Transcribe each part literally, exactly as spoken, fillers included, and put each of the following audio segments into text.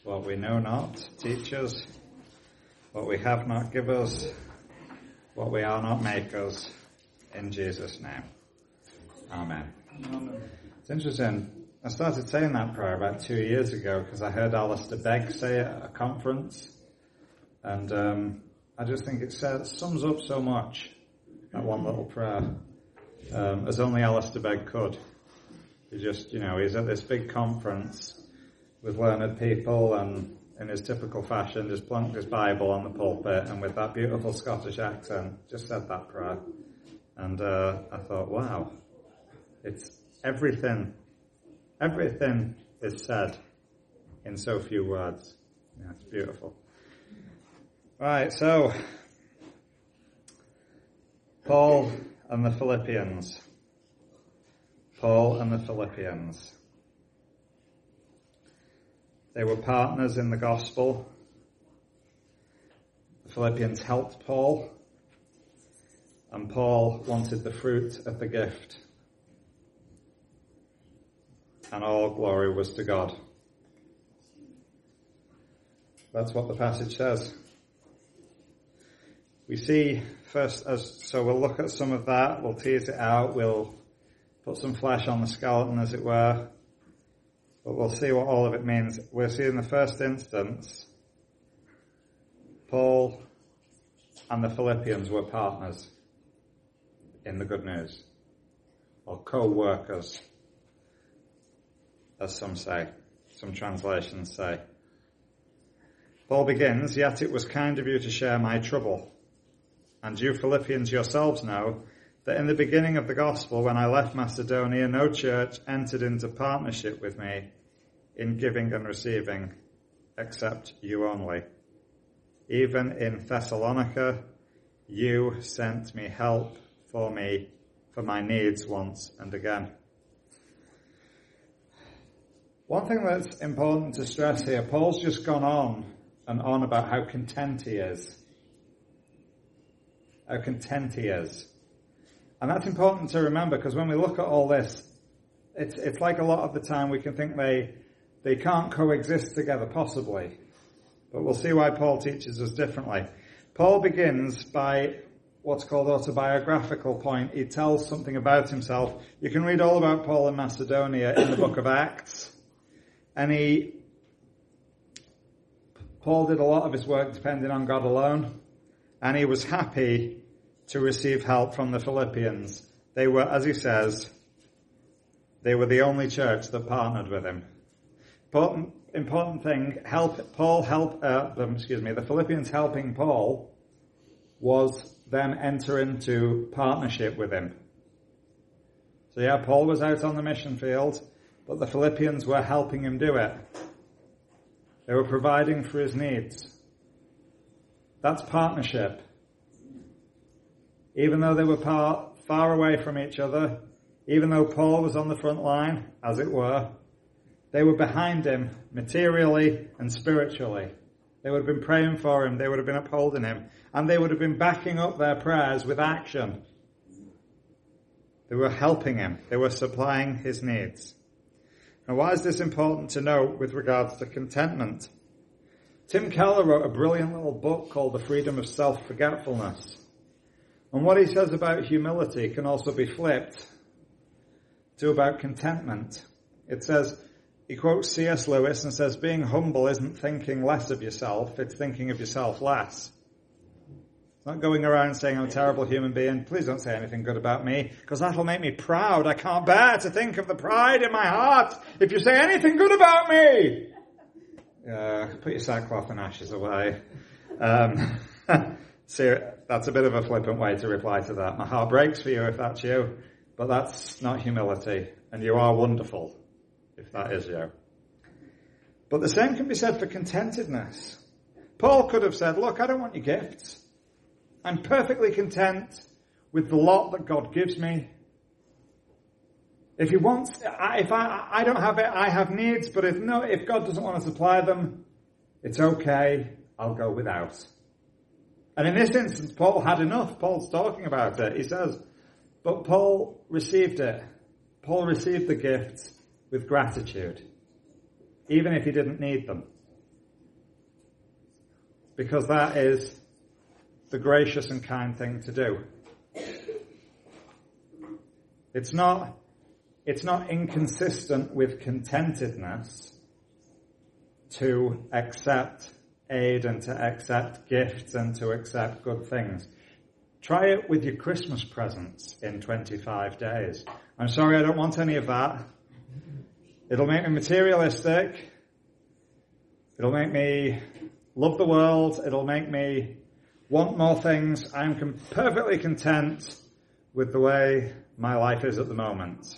What we know not, teach us. What we have not, give us. What we are not, make us. In Jesus' name. Amen. Amen. It's interesting. I started saying that prayer about two years ago because I heard Alistair Begg say it at a conference. And um, I just think it says, sums up so much, that one little prayer, um, as only Alistair Begg could. He just, you know, he's at this big conference with learned people and in his typical fashion just plunked his Bible on the pulpit and with that beautiful Scottish accent just said that prayer. And uh, I thought, wow, it's everything, everything is said in so few words. Yeah, it's beautiful. Right, so, Paul and the Philippians. Paul and the Philippians. They were partners in the gospel. The Philippians helped Paul, and Paul wanted the fruit of the gift. And all glory was to God. That's what the passage says. We see first, as so we'll look at some of that, we'll tease it out, we'll put some flesh on the skeleton, as it were. But we'll see what all of it means. We'll see in the first instance, Paul and the Philippians were partners in the good news. Or co-workers, as some say. Some translations say. Paul begins, "Yet it was kind of you to share my trouble. And you Philippians yourselves know that in the beginning of the gospel, when I left Macedonia, no church entered into partnership with me in giving and receiving, except you only. Even in Thessalonica, you sent me help for me, for my needs once and again." One thing that's important to stress here, Paul's just gone on and on about how content he is. How content he is. And that's important to remember, because when we look at all this, it's it's like a lot of the time we can think they they can't coexist together possibly. But we'll see why Paul teaches us differently. Paul begins by what's called autobiographical point. He tells something about himself. You can read all about Paul in Macedonia in the book of Acts. And he, Paul did a lot of his work depending on God alone. And he was happy to receive help from the Philippians. They were, as he says, they were the only church that partnered with him. Important, important thing, help, Paul help, uh, them, excuse me, the Philippians helping Paul was them enter into partnership with him. So yeah, Paul was out on the mission field, but the Philippians were helping him do it. They were providing for his needs. That's partnership. Even though they were par- far away from each other, even though Paul was on the front line, as it were, they were behind him materially and spiritually. They would have been praying for him. They would have been upholding him. And they would have been backing up their prayers with action. They were helping him. They were supplying his needs. Now, why is this important to note with regards to contentment? Tim Keller wrote a brilliant little book called The Freedom of Self-Forgetfulness. And what he says about humility can also be flipped to about contentment. It says, he quotes C S Lewis and says, being humble isn't thinking less of yourself, it's thinking of yourself less. It's not going around saying, I'm a terrible human being, please don't say anything good about me, because that'll make me proud. I can't bear to think of the pride in my heart if you say anything good about me. Uh, put your sackcloth and ashes away. Um, so that's a bit of a flippant way to reply to that. My heart breaks for you if that's you, but that's not humility, and you are wonderful if that is you. But the same can be said for contentedness. Paul could have said, look, I don't want your gifts. I'm perfectly content with the lot that God gives me. If he wants, if I, I don't have it, I have needs, but if no, if God doesn't want to supply them, it's okay, I'll go without. And in this instance, Paul had enough. Paul's talking about it. He says, but Paul received it. Paul received the gifts with gratitude, even if he didn't need them. because that is the gracious and kind thing to do. It's not, it's not inconsistent with contentedness to accept aid and to accept gifts and to accept good things. Try it with your Christmas presents in twenty-five days. I'm sorry, I don't want any of that. It'll make me materialistic. It'll make me love the world. It'll make me want more things. I'm com- perfectly content with the way my life is at the moment.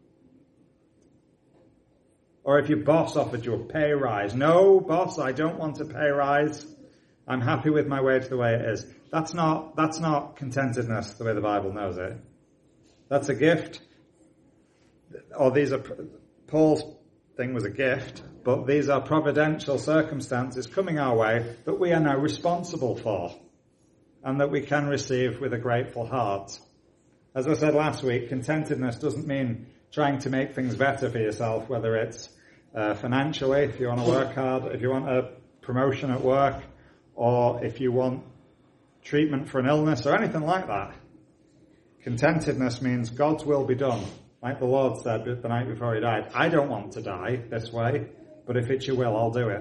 Or if your boss offered you a pay rise. No, boss, I don't want a pay rise. I'm happy with my wage the way it is. That's not, that's not contentedness the way the Bible knows it. That's a gift. Or these are, Paul's thing was a gift, but these are providential circumstances coming our way that we are now responsible for and that we can receive with a grateful heart. As I said last week, contentedness doesn't mean trying to make things better for yourself, whether it's uh, financially, if you want to work hard, if you want a promotion at work, or if you want treatment for an illness or anything like that. Contentedness means God's will be done. Like the Lord said the night before he died, I don't want to die this way, but if it's your will, I'll do it.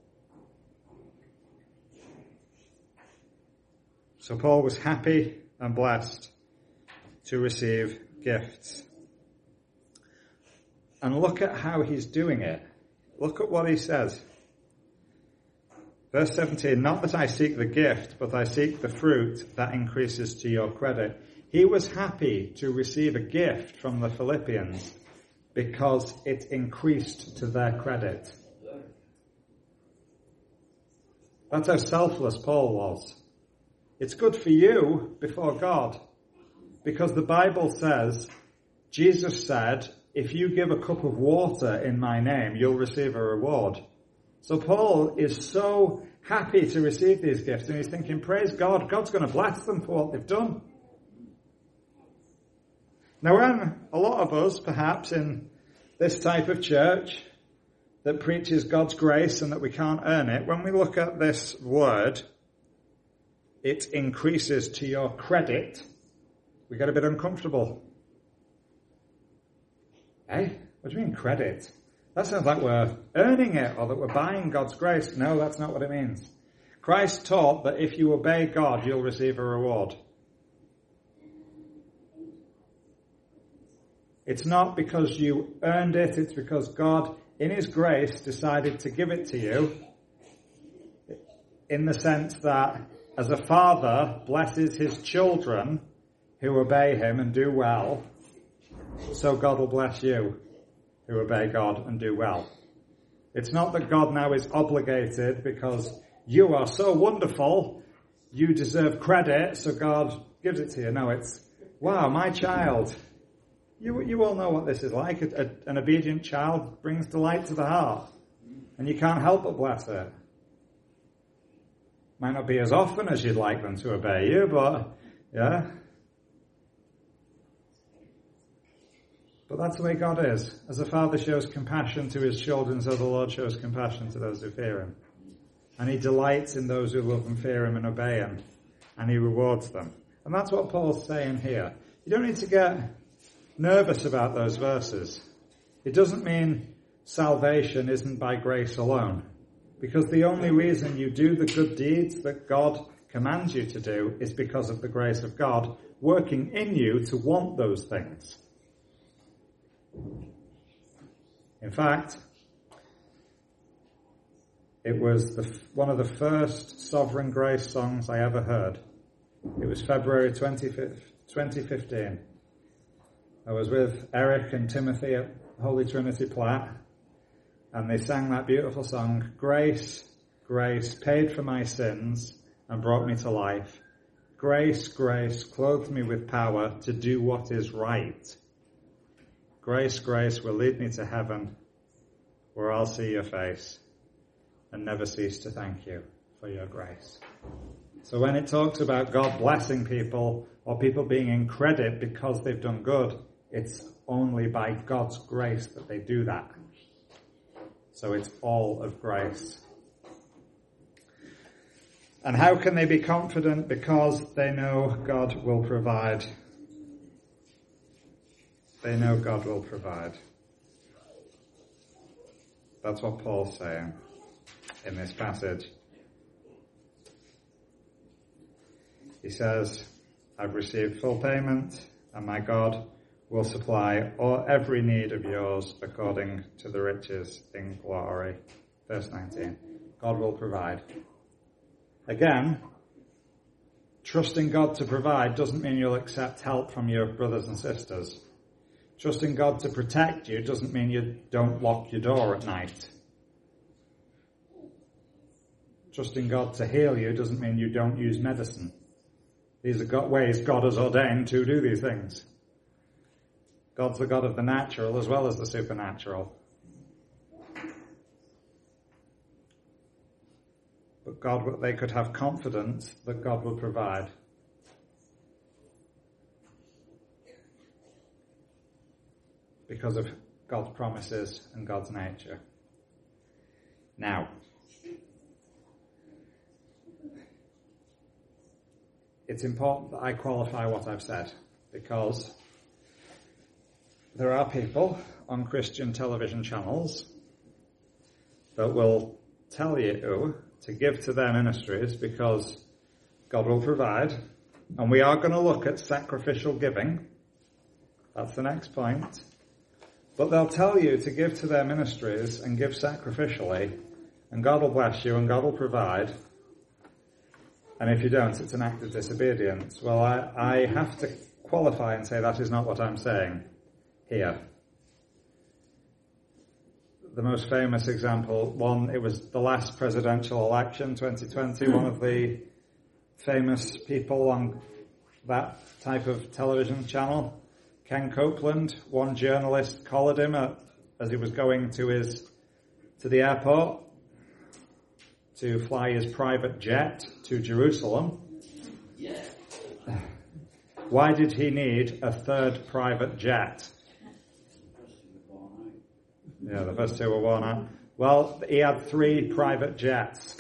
So Paul was happy and blessed to receive gifts. And look at how he's doing it. Look at what he says. Verse seventeen, not that I seek the gift, but I seek the fruit that increases to your credit. He was happy to receive a gift from the Philippians because it increased to their credit. That's how selfless Paul was. It's good for you before God, because the Bible says, Jesus said, if you give a cup of water in my name, you'll receive a reward. So Paul is so happy to receive these gifts, and he's thinking, praise God, God's going to bless them for what they've done. Now, when a lot of us, perhaps in this type of church that preaches God's grace and that we can't earn it, when we look at this word, it increases to your credit, we get a bit uncomfortable. Eh? What do you mean credit? That sounds like we're earning it or that we're buying God's grace. No, that's not what it means. Christ taught that if you obey God, you'll receive a reward. It's not because you earned it, it's because God, in his grace, decided to give it to you, in the sense that as a father blesses his children who obey him and do well, so God will bless you who obey God and do well. It's not that God now is obligated because you are so wonderful, you deserve credit, so God gives it to you. No, it's, wow, my child. You, you all know what this is like. A, a, an obedient child brings delight to the heart, and you can't help but bless it. Might not be as often as you'd like them to obey you, but yeah. But that's the way God is. As the Father shows compassion to his children, so the Lord shows compassion to those who fear him. And he delights in those who love and fear him and obey him. And he rewards them. And that's what Paul's saying here. You don't need to get nervous about those verses. It doesn't mean salvation isn't by grace alone. Because the only reason you do the good deeds that God commands you to do is because of the grace of God working in you to want those things. In fact, it was the, one of the first Sovereign Grace songs I ever heard. It was February twenty-fifth, twenty fifteen. I was with Eric and Timothy at Holy Trinity Platt, and they sang that beautiful song, Grace, grace, paid for my sins and brought me to life. Grace, grace, clothed me with power to do what is right. Grace, grace will lead me to heaven, where I'll see your face and never cease to thank you for your grace. So when it talks about God blessing people or people being in credit because they've done good, it's only by God's grace that they do that. So it's all of grace. And how can they be confident? Because they know God will provide. They know God will provide. That's what Paul's saying in this passage. He says, I've received full payment, and my God will supply all, every need of yours according to the riches in glory. Verse nineteen. God will provide. Again, trusting God to provide doesn't mean you'll accept help from your brothers and sisters. Trusting God to protect you doesn't mean you don't lock your door at night. Trusting God to heal you doesn't mean you don't use medicine. These are God, ways God has ordained to do these things. God's the God of the natural as well as the supernatural. But God, they could have confidence that God will provide. Because of God's promises and God's nature. Now, it's important that I qualify what I've said, because there are people on Christian television channels that will tell you to give to their ministries because God will provide. And we are going to look at sacrificial giving. That's the next point. But they'll tell you to give to their ministries and give sacrificially, and God will bless you and God will provide. And if you don't, it's an act of disobedience. Well, I, I have to qualify and say that is not what I'm saying here. The most famous example, one, it was the last presidential election, twenty twenty, one of the famous people on that type of television channel, Ken Copeland, one journalist collared him at, as he was going to his, to the airport to fly his private jet to Jerusalem. Yeah. Why did he need a third private jet? Yeah, the first two were worn out. Well, he had three private jets.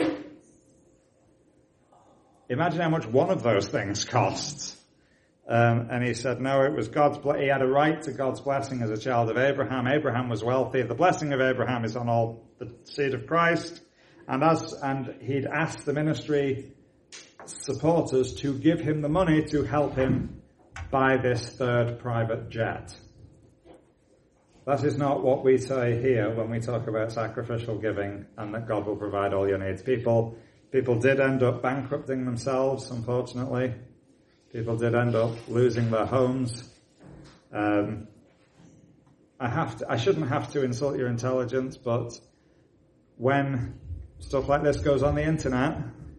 Imagine how much one of those things costs. Um, and he said, no, it was God's, ble- he had a right to God's blessing as a child of Abraham. Abraham was wealthy. The blessing of Abraham is on all the seed of Christ. And as, and he'd asked the ministry supporters to give him the money to help him buy this third private jet. That is not what we say here when we talk about sacrificial giving and that God will provide all your needs. People, people did end up bankrupting themselves, unfortunately. People did end up losing their homes. Um, I have to, I shouldn't have to insult your intelligence, but when stuff like this goes on the internet,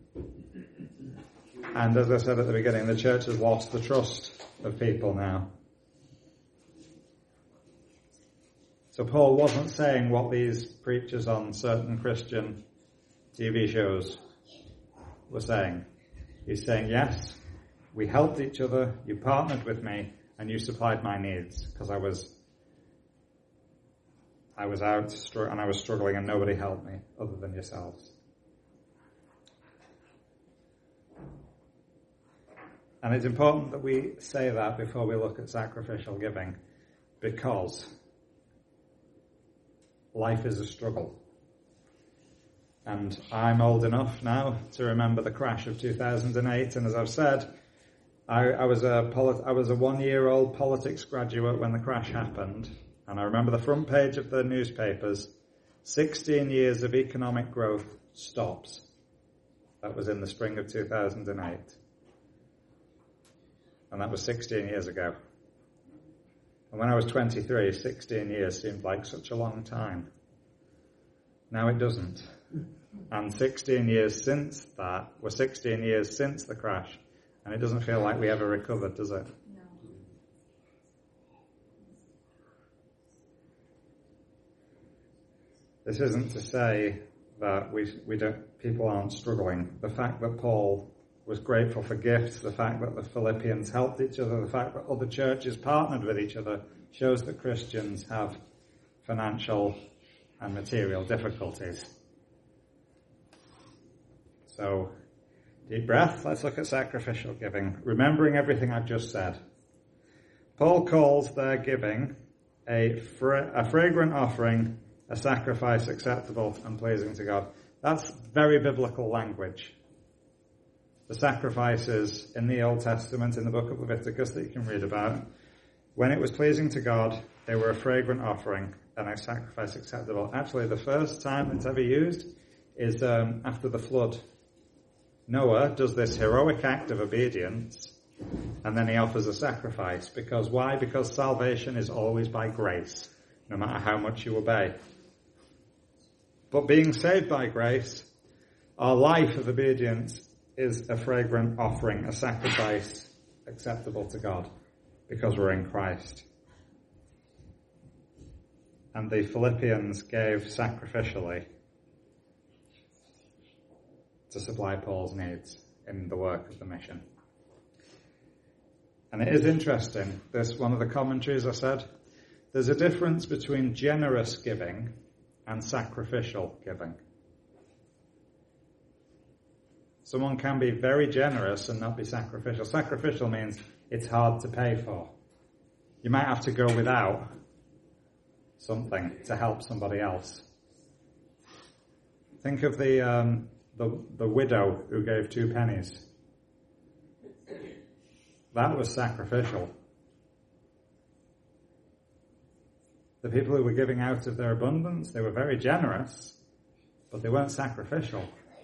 and as I said at the beginning, the church has lost the trust of people now. So Paul wasn't saying what these preachers on certain Christian T V shows were saying. He's saying, yes, we helped each other, you partnered with me, and you supplied my needs, because I was I was out and I was struggling and nobody helped me other than yourselves. And it's important that we say that before we look at sacrificial giving, because life is a struggle. And I'm old enough now to remember the crash of two thousand eight, and as I've said, I, I was a polit- I was a one-year-old politics graduate when the crash happened, and I remember the front page of the newspapers, sixteen years of economic growth stops. That was in the spring of two thousand eight. And that was sixteen years ago. And when I was twenty-three, sixteen years seemed like such a long time. Now it doesn't. And sixteen years since that were sixteen years since the crash. And it doesn't feel like we ever recovered, does it? No. This isn't to say that we we don't people aren't struggling. The fact that Paul was grateful for gifts, the fact that the Philippians helped each other, the fact that other churches partnered with each other shows that Christians have financial and material difficulties. So Deep breath. Let's look at sacrificial giving, remembering everything I've just said. Paul calls their giving a, fra- a fragrant offering, a sacrifice acceptable and pleasing to God. That's very biblical language. The sacrifices in the Old Testament, in the book of Leviticus that you can read about, when it was pleasing to God, they were a fragrant offering and a sacrifice acceptable. Actually, the first time it's ever used is um, after the flood. Noah does this heroic act of obedience, and then he offers a sacrifice. Because why? Because salvation is always by grace, no matter how much you obey. But being saved by grace, our life of obedience is a fragrant offering, a sacrifice acceptable to God, because we're in Christ. And the Philippians gave sacrificially to supply Paul's needs in the work of the mission. And it is interesting, this one of the commentaries I said, there's a difference between generous giving and sacrificial giving. Someone can be very generous and not be sacrificial. Sacrificial means it's hard to pay for. You might have to go without something to help somebody else. Think of the um, the, the widow who gave two pennies. That was sacrificial. The people who were giving out of their abundance, they were very generous, but they weren't sacrificial.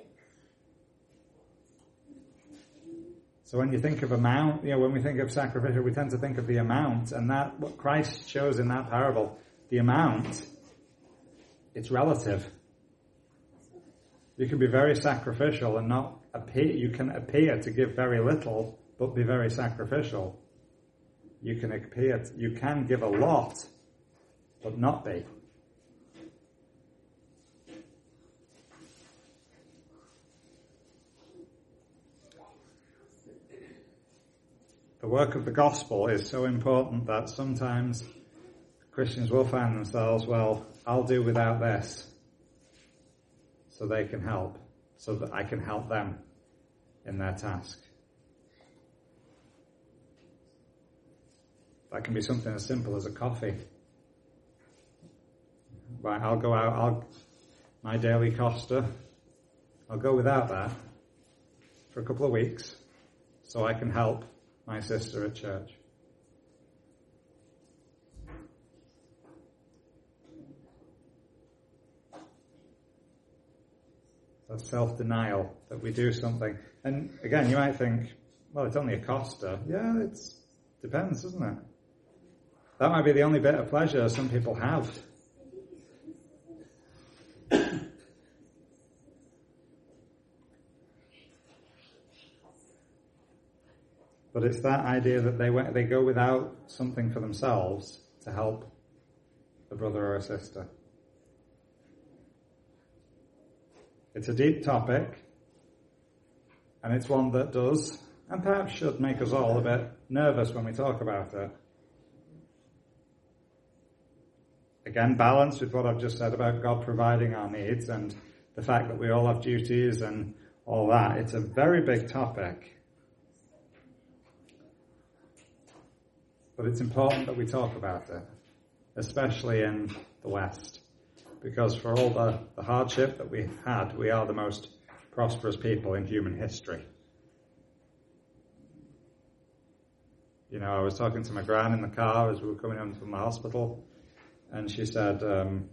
So when you think of amount, you know, when we think of sacrificial, we tend to think of the amount, and that, what Christ shows in that parable, the amount, it's relative. You can be very sacrificial and not appear, you can appear to give very little, but be very sacrificial. You can appear, you can give a lot, but not be. The work of the gospel is so important that sometimes Christians will find themselves, well, I'll do without this so they can help, so that I can help them in their task. That can be something as simple as a coffee. Right, I'll go out, I'll, my daily Costa, I'll go without that for a couple of weeks so I can help my sister at church. That's self-denial, that we do something. And again, you might think, well, it's only a Costa. Yeah, it depends, doesn't it? That might be the only bit of pleasure some people have. But it's that idea that they they go without something for themselves to help a brother or a sister. It's a deep topic, and it's one that does, and perhaps should, make us all a bit nervous when we talk about it. Again, balanced with what I've just said about God providing our needs and the fact that we all have duties and all that. It's a very big topic. But it's important that we talk about it, especially in the West. Because for all the, the hardship that we've had, we are the most prosperous people in human history. You know, I was talking to my gran in the car as we were coming home from the hospital, and she said, um,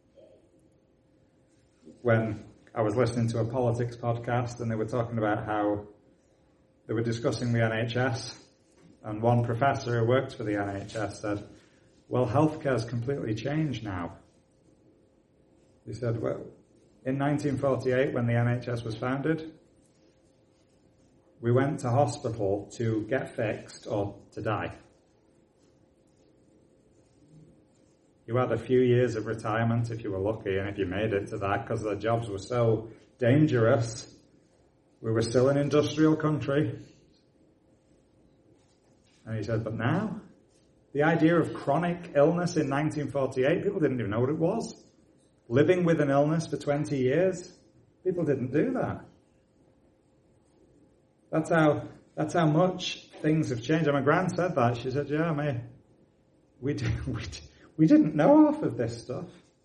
when I was listening to a politics podcast, and they were talking about how they were discussing the N H S, and one professor who works for the N H S said, well, healthcare's completely changed now. He said, well, in nineteen forty-eight, when the N H S was founded, we went to hospital to get fixed or to die. You had a few years of retirement if you were lucky, and if you made it to that, because the jobs were so dangerous. We were still an industrial country. And he said, but now, the idea of chronic illness in nineteen forty-eight, people didn't even know what it was. Living with an illness for twenty years, people didn't do that. That's how, that's how much things have changed. And my gran said that. She said, yeah, mate, we, did, we, we didn't know half of this stuff.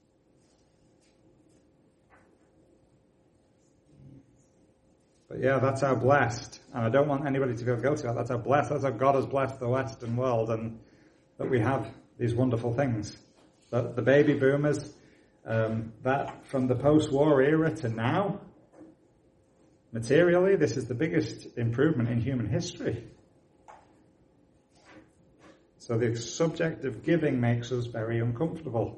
But yeah, that's how blessed, and I don't want anybody to feel guilty about that. That's how blessed, that's how God has blessed the Western world, and that we have these wonderful things. That the baby boomers, um, that from the post-war era to now, materially, this is the biggest improvement in human history. So the subject of giving makes us very uncomfortable.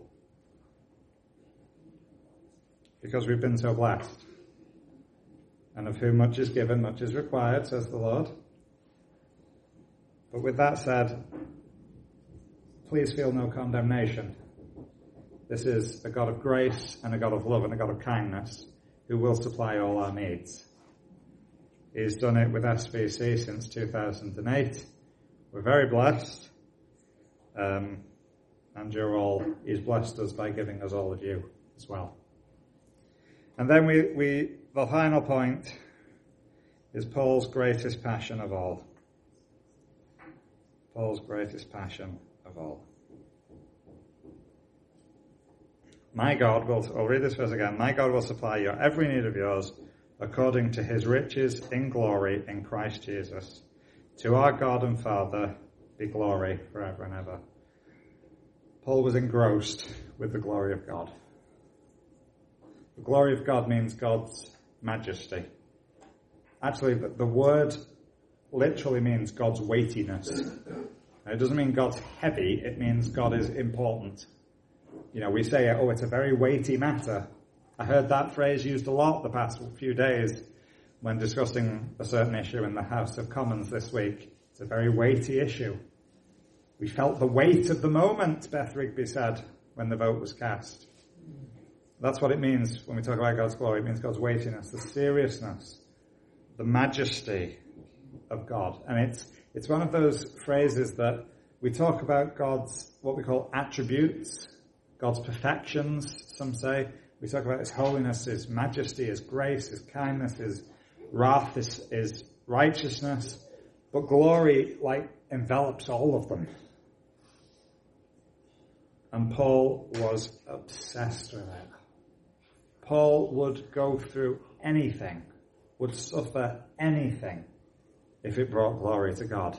Because we've been so blessed. And of whom much is given, much is required, says the Lord. But with that said, please feel no condemnation. This is a God of grace and a God of love and a God of kindness who will supply all our needs. He's done it with S V C since two thousand eight. We're very blessed. Um, and you're all, he's blessed us by giving us all of you as well. And then we, we, the final point is Paul's greatest passion of all. Paul's greatest passion of all. My God will, I'll read this verse again. My God will supply your every need of yours according to his riches in glory in Christ Jesus. To our God and Father be glory forever and ever. Paul was engrossed with the glory of God. The glory of God means God's majesty. Actually, the, the word literally means God's weightiness. It doesn't mean God's heavy, it means God is important. You know, we say, oh, it's a very weighty matter. I heard that phrase used a lot the past few days when discussing a certain issue in the House of Commons this week. It's a very weighty issue. We felt the weight of the moment, Beth Rigby said, when the vote was cast. That's what it means when we talk about God's glory. It means God's weightiness, the seriousness, the majesty of God. And it's it's one of those phrases that we talk about God's, what we call attributes, God's perfections, some say. We talk about his holiness, his majesty, his grace, his kindness, his wrath, his, his righteousness. But glory, like, envelops all of them. And Paul was obsessed with it. Paul would go through anything, would suffer anything, if it brought glory to God.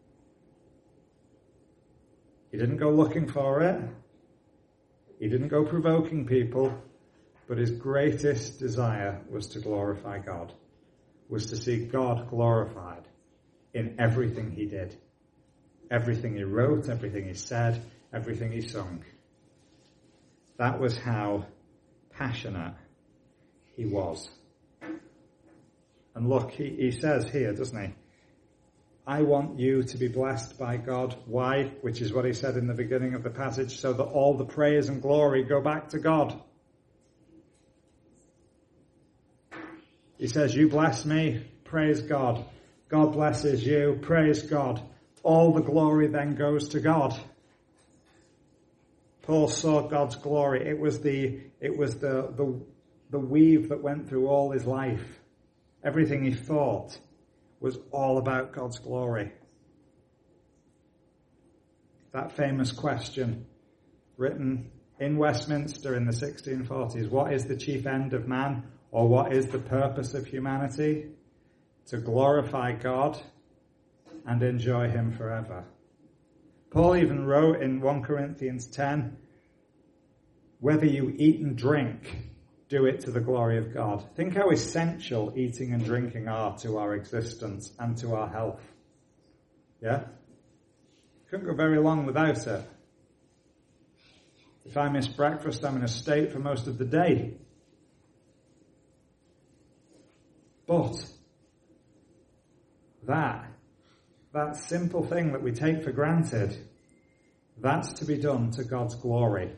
He didn't go looking for it. He didn't go provoking people. But his greatest desire was to glorify God, was to see God glorified in everything he did. Everything he wrote, everything he said, everything he sung. That was how passionate he was. And look, he, he says here, doesn't he? I want you to be blessed by God. Why? Which is what he said in the beginning of the passage, so that all the praise and glory go back to God. He says, you bless me, praise God. God blesses you, praise God. All the glory then goes to God. Paul saw God's glory. It was the, it was the, the, the weave that went through all his life. Everything he thought was all about God's glory. That famous question written in Westminster in the sixteen forties, what is the chief end of man, or what is the purpose of humanity? To glorify God and enjoy him forever. Paul even wrote in First Corinthians ten, whether you eat and drink, do it to the glory of God. Think how essential eating and drinking are to our existence and to our health. Yeah? Couldn't go very long without it. If I miss breakfast, I'm in a state for most of the day. But that, that simple thing that we take for granted, that's to be done to God's glory.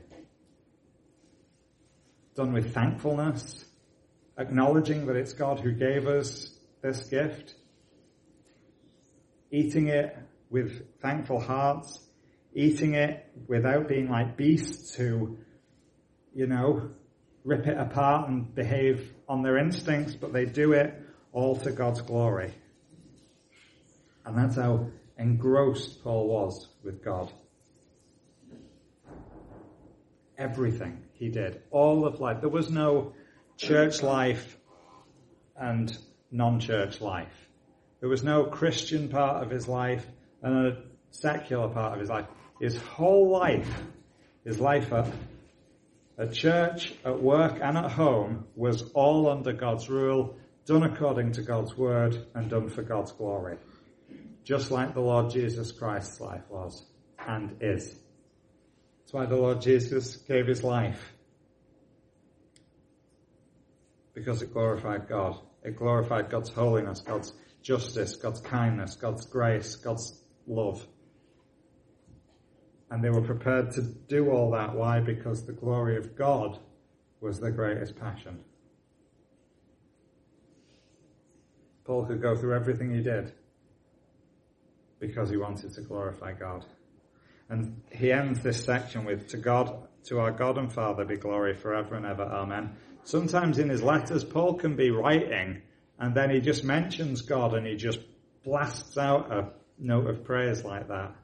Done with thankfulness, acknowledging that it's God who gave us this gift, eating it with thankful hearts, eating it without being like beasts who, you know, rip it apart and behave on their instincts, but they do it all to God's glory. And that's how engrossed Paul was with God. Everything he did, all of life. There was no church life and non-church life. There was no Christian part of his life and a secular part of his life. His whole life, his life at, at church, at work and at home was all under God's rule, done according to God's word and done for God's glory. Just like the Lord Jesus Christ's life was and is. That's why the Lord Jesus gave his life. Because it glorified God. It glorified God's holiness, God's justice, God's kindness, God's grace, God's love. And they were prepared to do all that. Why? Because the glory of God was their greatest passion. Paul could go through everything he did because he wanted to glorify God. And he ends this section with, to God, to our God and Father be glory forever and ever. Amen. Sometimes in his letters, Paul can be writing and then he just mentions God and he just blasts out a note of praise like that.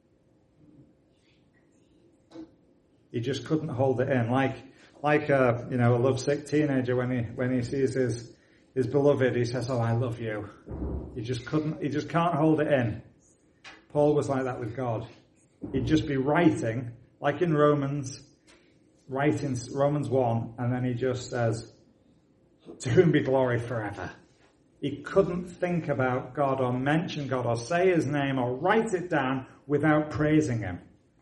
He just couldn't hold it in. Like, like a, you know, a lovesick teenager when he, when he sees his, his beloved, he says, oh, I love you. He just couldn't, he just can't hold it in. Paul was like that with God. He'd just be writing, like in Romans, writing Romans one, and then he just says, to whom be glory forever. He couldn't think about God or mention God or say his name or write it down without praising him.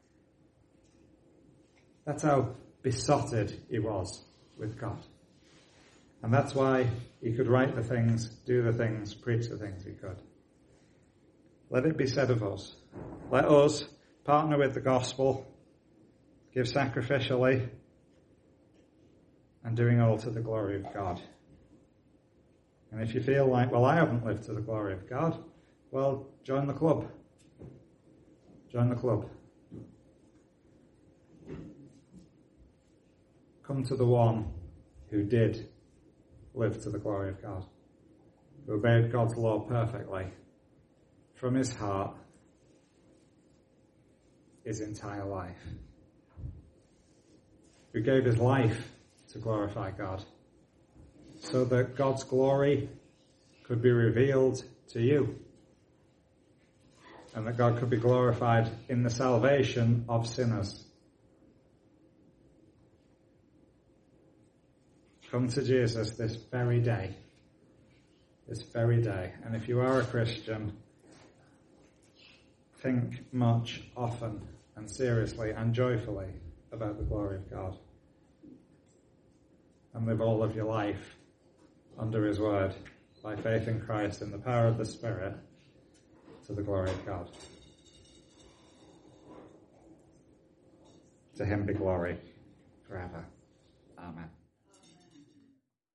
That's how besotted he was with God. And that's why he could write the things, do the things, preach the things he could. Let it be said of us. Let us partner with the gospel, give sacrificially, and doing all to the glory of God. And if you feel like, well, I haven't lived to the glory of God, well, join the club. Join the club. Come to the one who did live to the glory of God, who obeyed God's law perfectly from his heart, his entire life, who gave his life to glorify God, so that God's glory could be revealed to you, and that God could be glorified in the salvation of sinners. Come to Jesus this very day, this very day, and if you are a Christian, think much, often, and seriously and joyfully about the glory of God. And live all of your life under his word, by faith in Christ and the power of the Spirit, to the glory of God. To him be glory forever.